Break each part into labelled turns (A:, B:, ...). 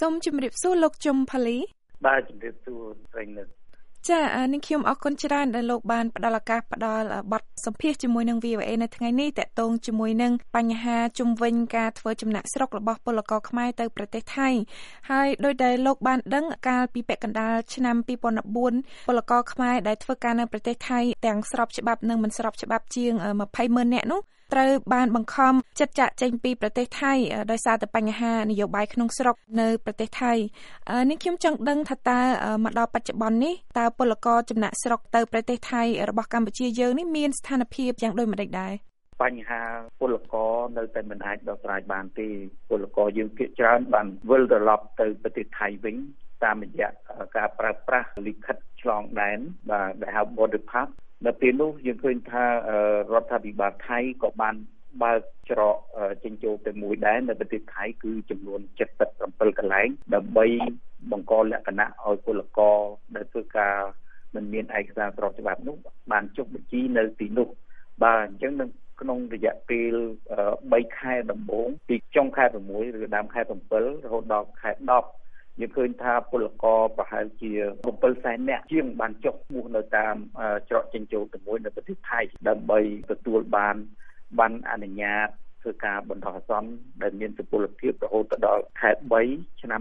A: សូមជម្រាបសួរលោកជុំផលី
B: បាទជម្រាបសួរស្រីនិត
A: ចានេះខ្ញុំអរគុណច្រើនដែលលោកបានផ្ដល់ឱកាសផ្ដល់បទសម្ភាសន៍ជាមួយនឹង VOA នៅថ្ងៃនេះតាក់ទងជាមួយនឹងបញ្ហាជុំវិញការធ្វើចំណាក់ស្រុករបស់ពលករខ្មែរទៅប្រទេសថៃហើយដោយដែលលោកបានដឹងកាលពីពាក់កណ្ដាលឆ្នាំ2014ពលករខ្មែរដែលធ្វើការនៅប្រទេសថៃទាំងស្របច្បាប់និងមិនស្របច្បាប់ជាង 20,000 នាក់នោះត្រូវបានបង្ខំចិត្តចាក់ចេញពីប្រទេសថៃដោយសារតែបញ្ហានយោបាយក្នុងស្រុកនៅប្រទេសថៃនេះខ្ញុំចង់ដឹងថាតើមកដល់បច្ចុប្បន្ននេះតើពលករចំណាក់ស្រុកទៅប្រទេសថៃរបស់កម្ពុជាយើងនេះមានស្ថានភាពយ៉ាងដូចម្តេចដែរ
B: បញ្ហាពលករនៅតែមិនអាចដោះស្រាយបានទេពលករយើងភាគច្រើនបានវិលត្រឡប់ទៅប្រទេសថៃវិញតាមរយៈការប្រើប្រាស់លិខិតឆ្លងដែនបាទដែលហៅ border pass នៅពេលនោះយើងឃើញថារដ្ឋាភិបាលថៃក៏បានបើកច្រកចេញចូលទៅមួយដែរនៅប្រទេសថៃគឺចំនួន77កន្លែងដើម្បីបង្កលក្ខណៈឲ្យពលករដែលធ្វើការមិនមានឯកសារស្របច្បាប់នោះបានចុះបញ្ជីនៅទីនោះបាទអញ្ចឹងនៅក្នុងរយៈពេល3ខែដំបូងពីចុងខែ6ឬដើមខែ7រហូតដល់ខែ10យើងឃើញថាពលករប្រហែលជា700,000 នាក់ជាងបានចុះឈ្មោះនៅតាមច្រកចេញចូលទៅមួយនៅប្រទេសថៃដើម្បីទទួលបានអនុញ្ញាតធ្វើការបណ្ដោះអាសន្នដែលមានសុពលភាពរហូតដល់ខែ3ឆ្នាំ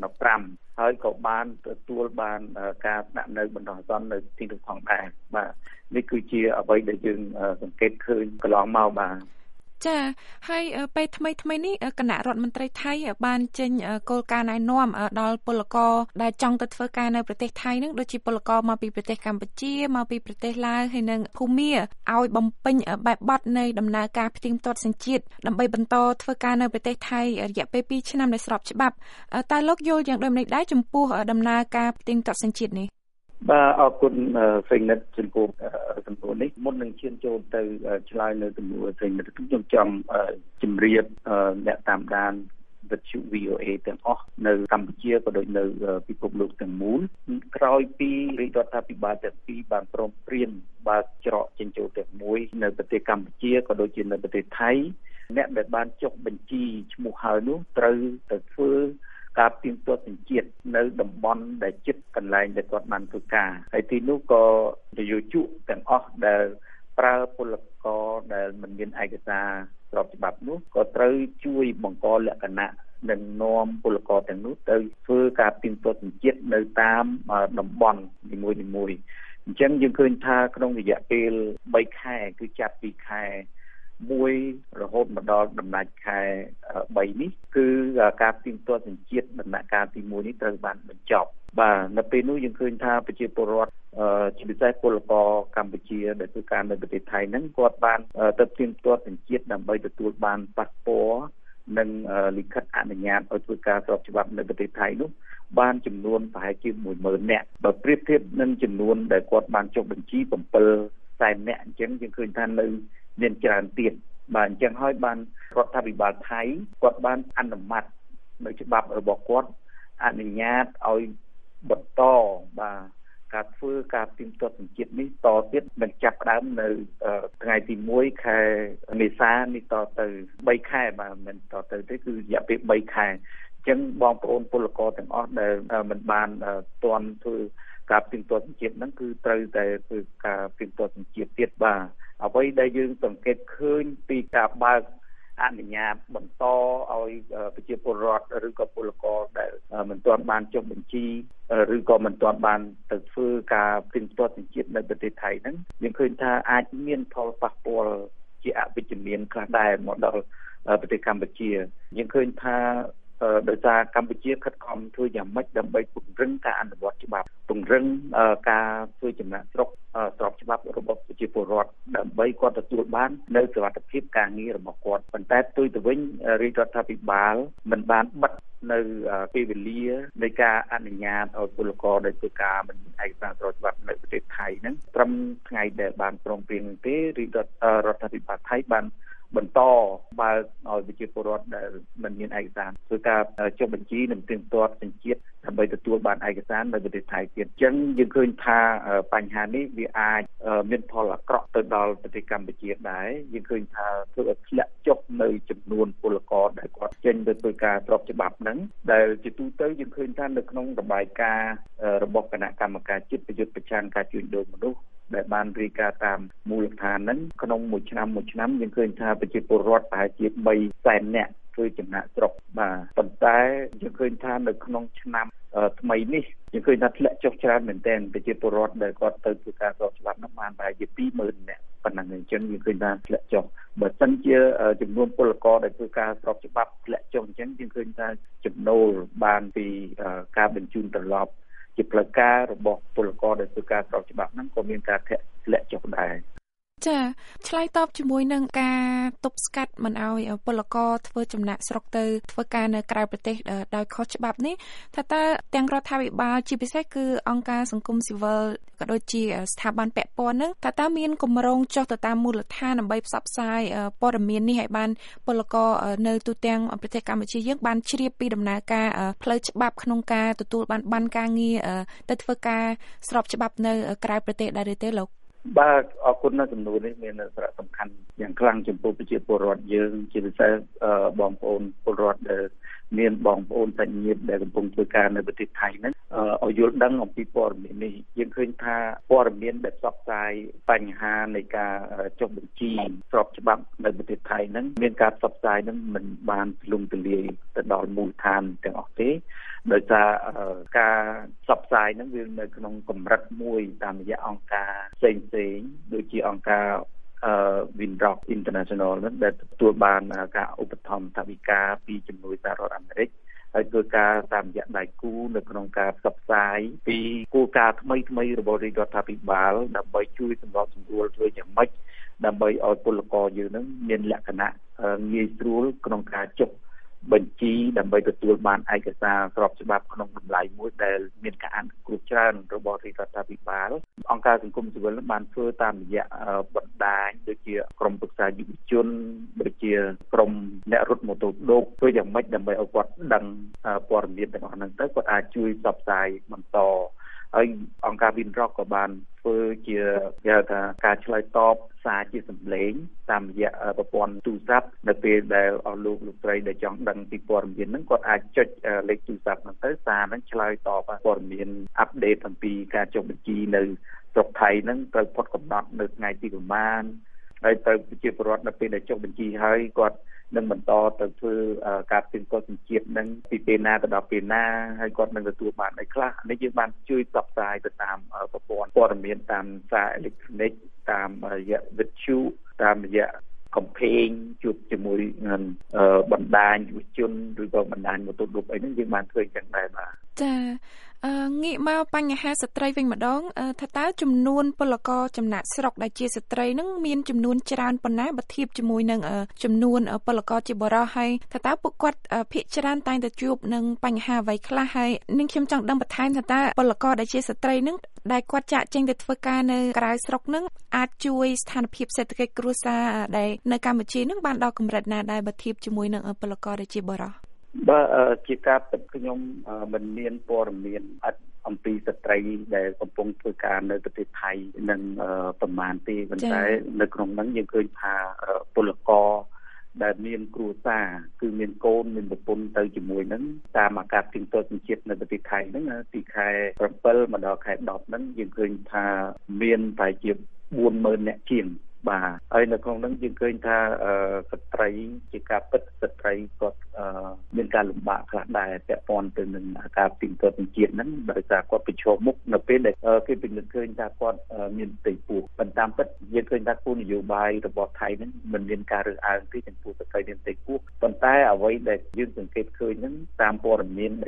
B: 2015ហើយក៏បានទទួលបានការស្នាក់នៅបណ្ដោះអាសន្ននៅទីនោះផងដែរបាទនេះគឺជាអ្វីដែលយើងសង្កេតឃើញកន្លងមកបាទ
A: ចាហើយពេលថ្មីនេះគណៈរដ្ឋមន្ត្រីថៃបានចេញគោលការណ៍ណែនាំដល់ពលករដែលចង់ទៅធ្វើការនៅប្រទេសថៃនឹងដូចជាពលករមកពីប្រទេសកម្ពុជាមកពីប្រទេសឡាវហើយនិងភូមាឲ្យបំពេញបែបបទនៃដំណើរការផ្ទៀងផ្ទាត់សញ្ជាតិដើម្បីបន្តធ្វើការនៅប្រទេសថៃរយៈពេល2ឆ្នាំដែលស្របច្បាប់តើលោកយល់យ៉ាងដូចម្តេចដែរចំពោះដំណើរការផ្ទៀងផ្ទាត់សញ្ជាតិនេះ
B: បាទអរគុណសេនិតចំពោះសំណួរនេះមុននឹងឈានចូលទៅឆ្លើយនៅទំនួលសេនិតខ្ញុំចង់ជម្រាបអ្នកតាមដានវិទ្យុ VOA ទាំងអស់នៅកម្ពុជាក៏ដូចនៅពិភពលោកទាំងមូលក្រោយពីរាជរដ្ឋាភិបាលទាំងពីរបានព្រមព្រៀងបើកច្រកចេញចូលទាំងមួយនៅប្រទេសកម្ពុជាក៏ដូចជានៅប្រទេសថៃអ្នកដែលបានចុះបញ្ជីឈ្មោះហើយនោះត្រូវទៅធ្វើការផ្ទៀងផ្ទាត់សញ្ជាតិនៅតំបន់ដែលជិតកន្លែងដែលគាត់បានធ្វើការហើយទីនោះក៏នយោជកទាំងអស់ដែលប្រើពលករដែលមិនមានឯកសារស្របច្បាប់នោះក៏ត្រូវជួយបង្កលក្ខណៈនិងនាំពលករទាំងនោះទៅធ្វើការផ្ទៀងផ្ទាត់សញ្ជាតិនៅតាមតំបន់នីមួយៗអញ្ចឹងយើងឃើញថាក្នុងរយៈពេល3ខែគឺចាប់ពីខែ1រហូតមកដល់ដំណាច់ខែ3នេះគឺការផ្ទៀងផ្ទាត់សញ្ជាតិដំណាក់កាលទី1នេះត្រូវបានបញ្ចប់បាទនៅពេលនោះយើងឃើញថាប្រជាពលរដ្ឋជាពិសេសពលករកម្ពុជាដែលធ្វើការនៅប្រទេសថៃហ្នឹងគាត់បានទៅផ្ទៀងផ្ទាត់សញ្ជាតិដើម្បីទទួលបានប៉ាសពតនិងលិខិតអនុញ្ញាតឲ្យធ្វើការស្របច្បាប់នៅប្រទេសថៃនោះបានចំនួនប្រហែលជា 10,000 នាក់បើប្រៀបធៀបនឹងចំនួនដែលគាត់បានចុះបញ្ជី700,000 នាក់អញ្ចឹងយើងឃើញថានៅមានច្រើនទៀតបាទអញ្ចឹងហើយបានរដ្ឋាភិបាលថៃគាត់បានអនុម័តនៅច្បាប់របស់គាត់អនុញ្ញាតឲ្យបន្តបាទការធ្វើការផ្ទៀងផ្ទាត់សញ្ជាតិនេះតទៀតនឹងចាប់ផ្ដើមនៅថ្ងៃទី1ខែមេសានេះតទៅ3ខែបាទមិនតទៅទេគឺរយៈពេល3ខែអញ្ចឹងបងប្អូនពលករទាំងអស់ដែលមិនបានទាន់ធ្វើការផ្ទៀងផ្ទាត់សញ្ជាតិហ្នឹងគឺត្រូវតែធ្វើការផ្ទៀងផ្ទាត់សញ្ជាតិទៀតបាទអ្វីដែលយើងសង្កេតឃើញពីការបើកអនុញ្ញាតបន្តឲ្យប្រជាពលរដ្ឋឬក៏ពលករដែលមិនទាន់បានចុះបញ្ជីឬក៏មិនទាន់បានទៅធ្វើការផ្ទៀងផ្ទាត់សញ្ជាតិនៅប្រទេសថៃហ្នឹងយើងឃើញថាអាចមានផលប៉ះពាល់ជាអវិជ្ជមានខ្លះដែរមកដល់ប្រទេសកម្ពុជាយើងឃើញថាដោយសារកម្ពុជាខិតខំធ្វើយ៉ាងម៉េចដើម្បីពង្រឹងការអនុវត្តច្បាប់ពង្រឹងការធ្វើចំណាកស្រុកស្របច្បាប់របស់ប្រជាពលរដ្ឋដើម្បីគាត់ទទួលបាននៅសុវត្ថិភាពការងាររបស់គាត់ប៉ុន្តែផ្ទុយទៅវិញរាជរដ្ឋាភិបាលមិនបានបិទនៅពេលវេលានៃការអនុញ្ញាតឲ្យពលករដែលធ្វើការមិនឯកសារស្របច្បាប់នៅប្រទេសថៃហ្នឹងត្រឹមថ្ងៃដែលបានព្រមព្រៀងទេរាជរដ្ឋាភិបាលថៃបានបន្តបើឲ្យប្រជាពលរដ្ឋដែលមិនមានឯកសារធ្វើការចុះបញ្ជីនិងផ្ទៀងផ្ទាត់សញ្ជាតិដើម្បីទទួលបានឯកសារនៅប្រទេសថៃទៀតអញ្ចឹងយើងឃើញថាបញ្ហានេះវាអាចមានផលអាក្រក់ទៅដល់ប្រទេសកម្ពុជាដែរយើងឃើញថាធ្វើឲ្យធ្លាក់ចុះនៅចំនួនពលករដែលគាត់ចេញទៅធ្វើការស្របច្បាប់ហ្នឹងដែលជាទូទៅយើងឃើញថានៅក្នុងរបាយការណ៍របស់គណៈកម្មការជាតិប្រយុទ្ធប្រឆាំងការជួញដូរមនុស្សដែលបានរាយការណ៍តាមមូលដ្ឋានហ្នឹងក្នុងមួយឆ្នាំយើងឃើញថាប្រជាពលរដ្ឋប្រហែលជា300,000 នាក់ធ្វើចំណាក់ស្រុកបាទប៉ុន្តែយើងឃើញថានៅក្នុងឆ្នាំថ្មីនេះយើងឃើញថាធ្លាក់ចុះច្រើនមែនទែនប្រជាពលរដ្ឋដែលគាត់ទៅធ្វើការស្របច្បាប់នោះបានប្រហែលជា20,000 នាក់ប៉ុណ្ណឹងអញ្ចឹងយើងឃើញថាធ្លាក់ចុះបើសិនជាចំនួនពលករដែលធ្វើការស្របច្បាប់ធ្លាក់ចុះអញ្ចឹងយើងឃើញថាចំណូលបានពីការបញ្ជូនត្រឡប់ជាផ្លូវការរបស់ពលករដែលធ្វើការស្របច្បាប់ហ្នឹងក៏មានការធ្លាក់ចុះដែរ
A: ចាឆ្លើយតបជាមួយនឹងការទប់ស្កាត់មិនឲ្យពលករធ្វើចំណាក់ស្រុកទៅធ្វើការនៅក្រៅប្រទេសដោយខុសច្បាប់នេះថាតើទាំងរដ្ឋាភិបាលជាពិសេសគឺអង្គការសង្គមស៊ីវិលក៏ដូចជាស្ថាប័នពាក់ព័ន្ធនឹងតើមានគម្រោងចុះទៅតាមមូលដ្ឋានដើម្បីផ្សព្វផ្សាយព័ត៌មាននេះឲ្យបានពលករនៅទូទាំងប្រទេសកម្ពុជាយើងបានជ្រាបពីដំណើរការផ្លូវច្បាប់ក្នុងការទទួលបានការងារទៅធ្វើការស្របច្បាប់នៅក្រៅប្រទេសដែរទេលោក
B: បាទអរគុណនៅចំនួននេះមានសារៈសំខាន់យ៉ាងខ្លាំងចំពោះប្រជាពលរដ្ឋយើងជាពិសេសបងប្អូនពលរដ្ឋដែលមានបងប្អូនសាច់ញាតិដែលកំពុងធ្វើការនៅប្រទេសថៃហ្នឹងឲ្យយល់ដឹងអំពីព័ត៌មាននេះយើងឃើញថាព័ត៌មានដែលផ្សព្វផ្សាយបញ្ហានៃការចុះបញ្ជីស្របច្បាប់នៅប្រទេសថៃហ្នឹងមានការផ្សព្វផ្សាយហ្នឹងមិនបានទូលំទូលាយទៅដល់មូលដ្ឋានទាំងអស់ទេដោយសារការផ្សព្វផ្សាយហ្នឹងវានៅក្នុងកម្រិតមួយតាមរយៈអង្គការផ្សេងៗដូចជាអង្គការWinrock International ហ្នឹងដែលទទួលបានការឧបត្ថម្ភថវិកាពីជំនួយសហរដ្ឋអាមេរិកហើយធ្វើការតាមរយៈដៃគូនៅក្នុងការផ្សព្វផ្សាយពីគោលការណ៍ថ្មីៗរបស់រដ្ឋាភិបាលដើម្បីជួយសម្របសម្រួលធ្វើយ៉ាងម៉េចដើម្បីឲ្យពលករយើងហ្នឹងមានលក្ខណៈងាយស្រួលក្នុងការចុះបញ្ជីដើម្បីទទួលបានឯកសារស្របច្បាប់ក្នុងតម្លៃមួយដែលមានការអនុគ្រោះច្រើនរបស់រដ្ឋាភិបាលអង្គការសង្គមស៊ីវិលបានធ្វើតាមរយៈបណ្ដាញដូចជាក្រុមប្រឹក្សាយុវជនដូចជាក្រុមអ្នករត់ម៉ូតូឌុបធ្វើយ៉ាងម៉េចដើម្បីឲ្យគាត់ដឹងព័ត៌មានទាំងអស់ហ្នឹងទៅគាត់អាចជួយផ្សព្វផ្សាយបន្តហើយអង្គការ Winrock ក៏បានធ្វើជាគេហៅថាការឆ្លើយតបសារជាសម្លេងតាមរយៈប្រព័ន្ធទូរស័ព្ទនៅពេលដែលអស់លោកស្រីដែលចង់ដឹងពីព័ត៌មានហ្នឹងគាត់អាចចុចលេខទូរស័ព្ទហ្នឹងទៅសារហ្នឹងឆ្លើយតបព័ត៌មានអាប់ដេតអំពីការចុះបញ្ជីនៅស្រុកថៃហ្នឹងត្រូវផុតកំណត់នៅថ្ងៃទីប្រមាណហើយត្រូវប្រជាពលរដ្ឋនៅពេលដែលចុះបញ្ជីហើយគាត់នឹងបន្តទៅធ្វើការផ្ទៀងផ្ទាត់សញ្ជាតិនឹងពីពេលណាទៅដល់ពេលណាហើយគាត់នឹងទទួលបានអីខ្លះនេះយើងបានជួយផ្សព្វផ្សាយទៅតាមប្រព័ន្ធព័ត៌មានតាមសារអេឡិចត្រូនិកតាមរយៈវិទ្យុតាមរយៈកំភែងជួបជាមួយនឹងបណ្ដាញយុវជនឬក៏បណ្ដាញម៉ូតូឌុបអីហ្នឹងយើងបានធ្វើចឹងដែរបាទ
A: ចាងាកមកបញ្ហាស្ត្រីវិញម្ដងថាតើចំនួនពលករចំណាក់ស្រុកដែលជាស្ត្រីនឹងមានចំនួនច្រើនប៉ុណ្ណាបើធៀបជាមួយនឹងចំនួនពលករជាបុរសហើយថាតើពួកគាត់ភាគច្រើនតែងតែជួបនឹងបញ្ហាអ្វីខ្លះហើយនឹងខ្ញុំចង់ដឹងបន្ថែមថាតើពលករដែលជាស្ត្រីនឹងដែលគាត់ចាក់ចេញទៅធ្វើការនៅក្រៅស្រុកនឹងអាចជួយស្ថានភាពសេដ្ឋកិច្ចគ្រួសារដែលនៅកម្ពុជានឹងបានដល់កម្រិតណាដែរបើធៀបជាមួយនឹងពលករដែលជាបុរស
B: បាទជាការពិតខ្ញុំមិនមានព័ត៌មានអំពីស្ត្រីដែលកំពុងធ្វើការនៅប្រទេសថៃនឹងប្រមាណទេប៉ុន្តែនៅក្នុងហ្នឹងយើងឃើញថាពលករដែលមានគ្រួសារគឺមានកូនមានប្រពន្ធទៅជាមួយហ្នឹងតាមអាការផ្ទៀងផ្ទាត់សញ្ជាតិនៅប្រទេសថៃហ្នឹងពីខែ7មកដល់ខែ10ហ្នឹងយើងឃើញថាមានប្រហែលជា 40,000 នាក់ជាងបាទហើយនៅក្នុងហ្នឹងយើងឃើញថាស្ត្រីជាការពិតស្ត្រីគាត់មានការលំបាកខ្លះដែរពាក់ព័ន្ធទៅនឹងការផ្ទៀងផ្ទាត់សញ្ជាតិហ្នឹងដោយសារគាត់ប្រឈមមុខនៅពេលដែលគេពិនិត្យឃើញថាគាត់មានផ្ទៃពោះប៉ុន្តែតាមពិតយើងឃើញថាគោលនយោបាយរបស់ថៃហ្នឹងមិនមានការរើសអើងទេចំពោះស្ត្រីមានផ្ទៃពោះប៉ុន្តែអ្វីដែលយើងសង្កេតឃើញហ្នឹងតាមព័ត៌មានដែល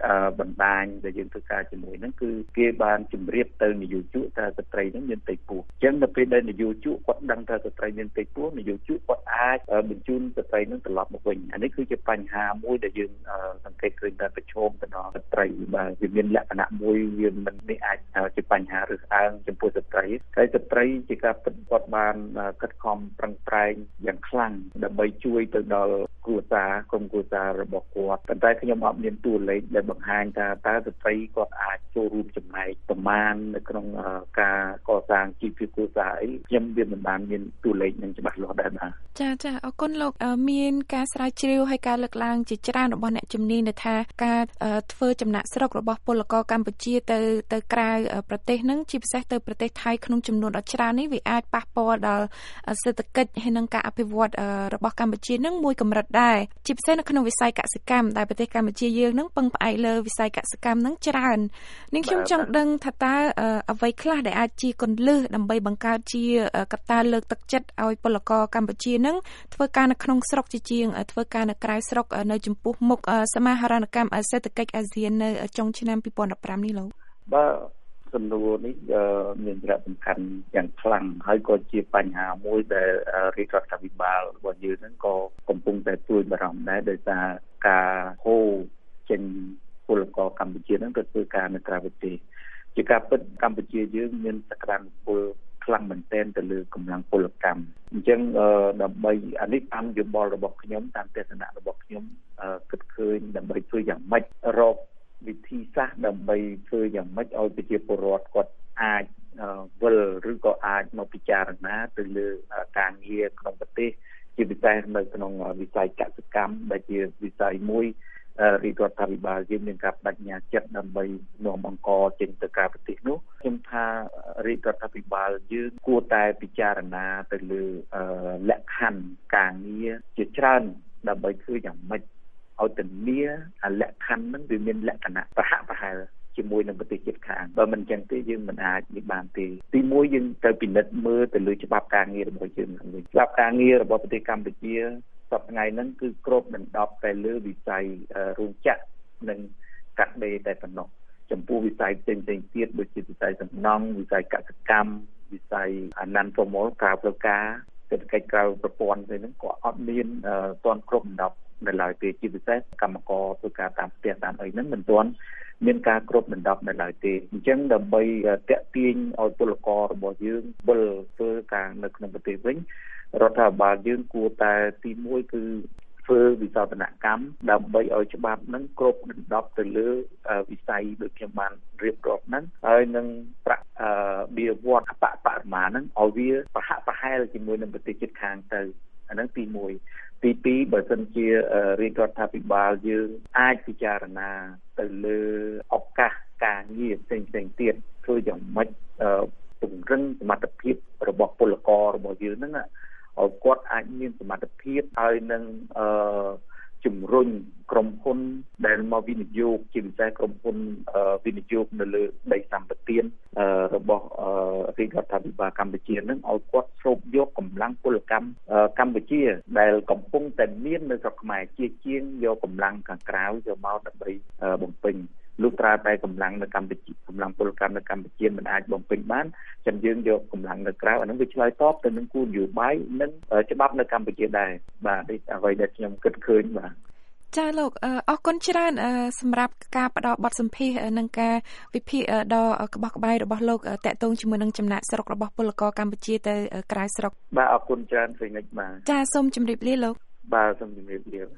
B: បណ្ដាញដែលយើងធ្វើការជាមួយហ្នឹងគឺគេបានជម្រាបទៅនយោជកថាស្ត្រីហ្នឹងមានផ្ទៃពោះអញ្ចឹងនៅពេលដែលនយោជកគាត់ដឹងថាស្ត្រីមានផ្ទៃពោះនយោជកគាត់អាចបញ្ជូនស្ត្រីហ្នឹងត្រឡប់មកវិញអានេះគឺជាបញ្ហាមួយដែលយើងសង្កេតឃើញថាប្រឈមទៅដល់ស្ត្រីបាទវាមានលក្ខណៈមួយវាមិននេះអាចជាបញ្ហារើសអើងចំពោះស្ត្រីហើយស្ត្រីជាការពិតគាត់បានខិតខំប្រឹងប្រែងយ៉ាងខ្លាំងដើម្បីជួយទៅដល់គ្រួសារក្រុមគ្រួសាររបស់គាត់ប៉ុន្តែខ្ញុំអត់មានតួលេខដែលបង្ហាញថាតើស្ត្រីគាត់អាចចូលរួមចំណែកប្រមាណនៅក្នុងការកសាងជីវភាពគ្រួសារអីខ្ញុំវាមិនបានមានតួលេខនឹងច្បាស់លាស់ដែរបាទ
A: ចាអរគុណលោកមានការស្រាវជ្រាវហើយការលើកឡើងជាច្រើនរបស់អ្នកជំនាញដែលថាការធ្វើចំណាក់ស្រុករបស់ពលករកម្ពុជាទៅក្រៅប្រទេសហ្នឹងជាពិសេសទៅប្រទេសថៃក្នុងចំនួនដ៏ច្រើននេះវាអាចប៉ះពាល់ដល់សេដ្ឋកិច្ចហើយនិងការអភិវឌ្ឍរបស់កម្ពុជានឹងមួយកម្រិតដែរជាពិសេសនៅក្នុងវិស័យកសិកម្មដែលប្រទេសកម្ពុជាយើងនឹងពឹងផ្អែកលើវិស័យកសិកម្មនឹងច្រើននាងខ្ញុំចង់ដឹងថាតើអ្វីខ្លះដែលអាចជាគន្លឹះដើម្បីបង្កើតជាកត្តាលើកទឹកចិត្តឲ្យពលករកម្ពុជានឹងធ្វើការនៅក្នុងស្រុកជាជាងធ្វើការនៅក្រៅស្រុកនៅចំពោះមុខសមាហរណកម្មសេដ្ឋកិច្ចអាស៊ាននៅចុងឆ្នាំ2015នេះលោក
B: បាទសំណួរនេះមានសារៈសំខាន់យ៉ាងខ្លាំងហើយក៏ជាបញ្ហាមួយដែលរាជរដ្ឋាភិបាលរបស់យើងហ្នឹងក៏កំពុងតែព្រួយបារម្ភដែរដោយសារការហូរចេញពលករកម្ពុជាហ្នឹងទៅធ្វើការនៅក្រៅប្រទេសជាការពិតកម្ពុជាយើងមានសក្តានុពលខ្លាំងមែនទែនទៅលើកម្លាំងពលកម្មអញ្ចឹងដើម្បីអានេះតាមយោបល់របស់ខ្ញុំតាមទស្សនៈរបស់ខ្ញុំគិតឃើញដើម្បីធ្វើយ៉ាងម៉េចរកវិធីសាស្ត្រដើម្បីធ្វើយ៉ាងម៉េចឲ្យប្រជាពលរដ្ឋគាត់អាចវិលឬក៏អាចមកពិចារណាទៅលើការងារក្នុងប្រទេសជាពិសេសនៅក្នុងវិស័យកសិកម្មដែលជាវិស័យមួយរាជរដ្ឋាភិបាលយើងមានការបដិញ្ញាចិត្តដើម្បីនាំអង្គចេញទៅក្រៅប្រទេសនោះខ្ញុំថារាជរដ្ឋាភិបាលយើងគួរតែពិចារណាទៅលើលក្ខខណ្ឌការងារជាច្រើនដើម្បីធ្វើយ៉ាងម៉េចឲ្យធានាលក្ខខណ្ឌហ្នឹងវាមានលក្ខណៈប្រហាក់ប្រហែលជាមួយនឹងប្រទេសជិតខាងបើមិនចឹងទេយើងមិនអាចនេះបានទេទីមួយយើងត្រូវពិនិត្យមើលទៅលើច្បាប់ការងាររបស់យើងវិញច្បាប់ការងាររបស់ប្រទេសកម្ពុជាសប្តាហ៍ថ្ងៃហ្នឹងគឺគ្របដណ្ដប់តែលើវិស័យរោងចក្រនិងកាត់ដេរតែប៉ុណ្ណោះចំពោះវិស័យផ្សេងៗទៀតដូចជាវិស័យសំណង់វិស័យកសិកម្មវិស័យnon-formal ក្រៅផ្លូវការសេដ្ឋកិច្ចក្រៅប្រព័ន្ធហ្នឹងក៏អត់មានទាន់គ្របដណ្ដប់នៅឡើយទេជាពិសេសកម្មករធ្វើការតាមផ្ទះតាមអីហ្នឹងមិនទាន់មានការគ្របដណ្ដប់នៅឡើយទេអញ្ចឹងដើម្បីតាក់ទាញឲ្យពលកររបស់យើងវិលធ្វើការនៅក្នុងប្រទេសវិញរដ្ឋាភិបាលយើងគួរតែទី1គឺធ្វើវិសោធនកម្មដើម្បីឲ្យច្បាប់ហ្នឹងគ្របដណ្ដប់ទៅលើវិស័យដូចខ្ញុំបានរៀបរាប់ហ្នឹងហើយនឹងប្រាក់បៀវត្សបរិមាណហ្នឹងឲ្យវាប្រហាក់ប្រហែលជាមួយនឹងប្រទេសជិតខាងទៅអាហ្នឹងទី1ទី2បើសិនជារាជរដ្ឋាភិបាលយើងអាចពិចារណាទៅលើឱកាសការងារផ្សេងៗទៀតធ្វើយ៉ាងម៉េចពង្រឹងសមត្ថភាពរបស់ពលកររបស់យើងហ្នឹងឲ្យគាត់អាចមានសមត្ថភាពហើយនឹងជំរុញក្រុមហ៊ុនដែលមកវិនិយោគជាពិសេសក្រុមហ៊ុនវិនិយោគនៅលើដីសម្បត្តិរបស់រាជរដ្ឋាភិបាលកម្ពុជានឹងឲ្យគាត់ស្រូបយកកម្លាំងពលកម្មកម្ពុជាដែលកំពុងតែមាននៅស្រុកខ្មែរជាងយកកម្លាំងខាងក្រៅយកមកដើម្បីបំពេញលុះត្រាតែកម្លាំងនៅកម្ពុជាកម្លាំងពលកម្មនៅកម្ពុជាមិនអាចបំពេញបានចឹងយើងយកកម្លាំងនៅក្រៅអានឹងវាឆ្លើយតបទៅនឹងគោលនយោបាយនិងច្បាប់នៅកម្ពុជាដែរបាទនេះអ្វីដែលខ្ញុំគិតឃើញបាទ
A: ចាលោកអរគុណច្រើនសម្រាប់ការផ្ដល់បទសម្ភាសន៍និងការវិភាគដ៏ក្បោះក្បាយរបស់លោកតាក់ទងជាមួយនឹងចំណាក់ស្រុករបស់ពលករកម្ពុជាទៅក្រៅស្រុក
B: បាទអរគុណច្រើនពេញបាទ
A: ចាសូមជម្រាបលាលោក
B: បាទសូមជម្រាបលា